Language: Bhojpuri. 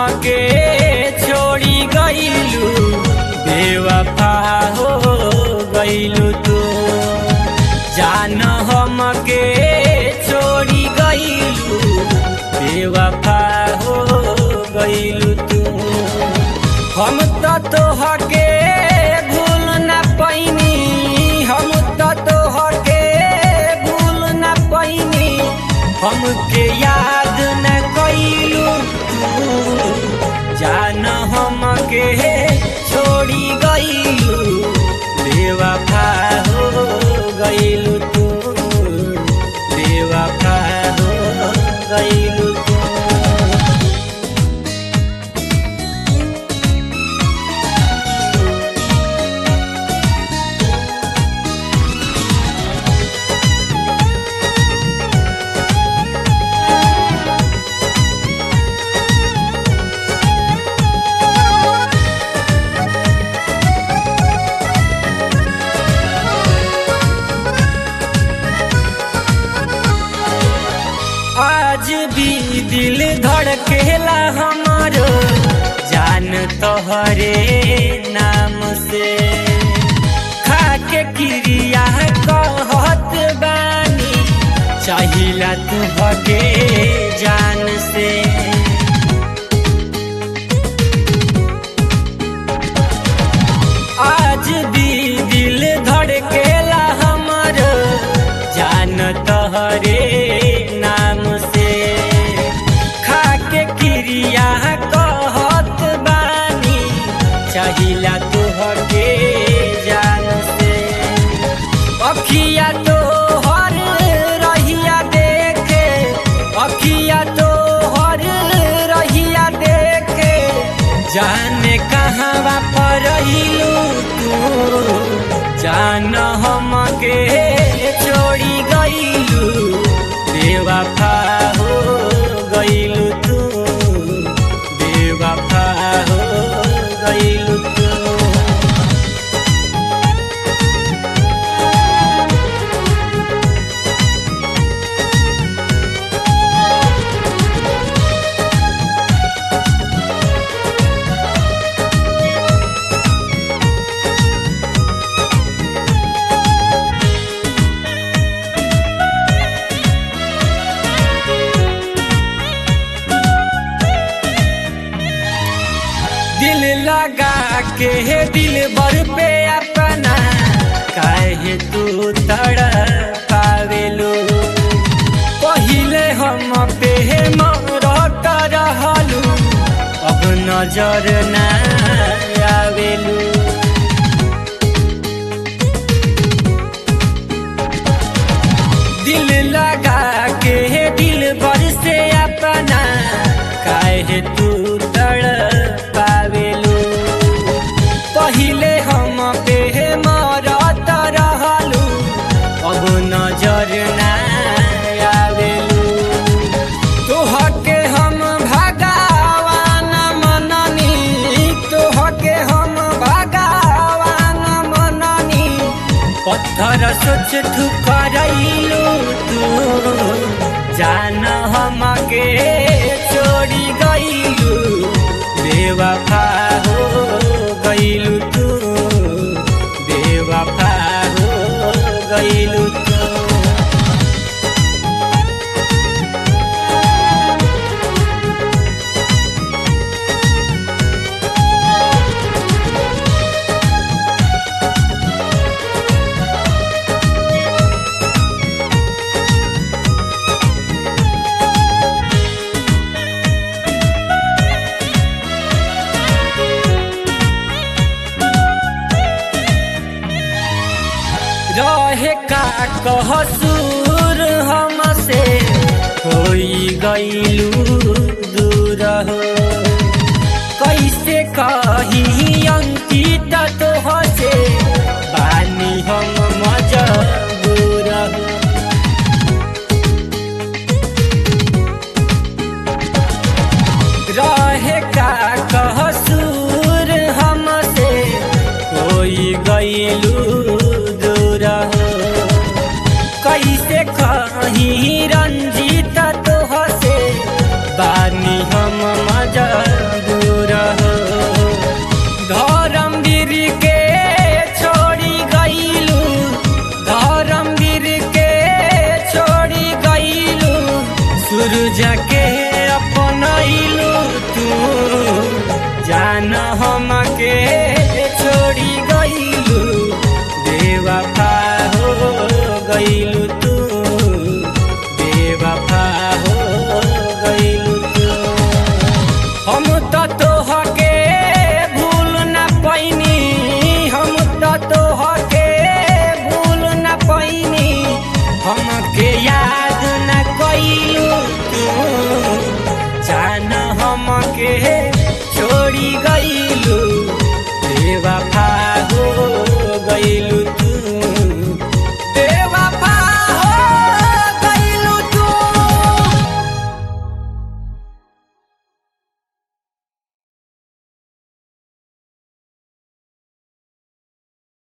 हमके छोड़ी गइलू, बेवफा हो गइलू तू। जान हमके छोड़ी गइलू, बेवफा हो गइलू तू। हम तो तोहके भूल न पैनी, हम तो तोहके भूल न पैनी, हमके याद न कइलू तू। जान हमके छोड़ी गइलू, बेवफा हो गइलू तू, बेवफा हो गइलू तू। आज भी दिल धड़केला हमारो, जान तोहरे नाम से। खाके क्रिया कहत बानी, चाहिला तुहके जान से। आज भी दिल धड़केला हमारो, जान तोहरे नाम से। खाके क्रिया कहत बानी, चाहिला तुहके जान से। अखिया तो हर रहिया देखे, अखिया तो हर रहिया देखे, जाने कहवा पर तू। जान हमके छोड़ी गइलू, बेवफा हो गइलू तू, बेवफा हो गइलू तू। दिल लगा के दिल भर पे अपना, काहे तू तड़पावेलू। पहिले हम पे मरत रहलू, अब नजर ना आवेलू। दिल लगा के दिल भर से अपना, काहे तू तड़पावेलू। पहिले हम पे मरत रहलू, अब नजर ना आवेलू। तोहके हम भगवान मननी, तोहके हम भगवान मननी, पत्थर सोच ठुकरैलू तू। जान हमके छोड़ी गइलू, बेवफा हो गइलू तू, बेवफा हो गइलू तू। रहे का कहसूर हमसे, होई गइलू दूर हो। कैसे कही अंकित तोहसे, बानी हम मजबूर हो। रहे का कहसूर हमसे, होई गइलू दूर हो। कैसे कहीं रंजीत तोहसे, बानी हम मजबूर जान हमके छोड़ी गईलू बेवफा हो गईलू तू बेवफा हो गईलू तू। हम तो तोहके भूल ना पैनी हम तो तोहके भूल ना पैनी हमके याद ना कईलू तू जान हमके छोड़ी गई